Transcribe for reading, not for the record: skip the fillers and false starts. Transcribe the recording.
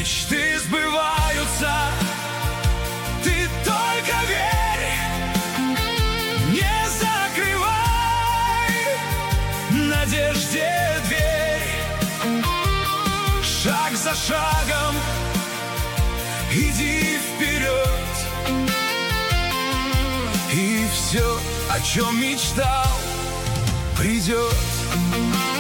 Мечты сбываются, ты только верь, не закрывай надежде дверь. Шаг за шагом иди вперед, и все, о чем мечтал, придет.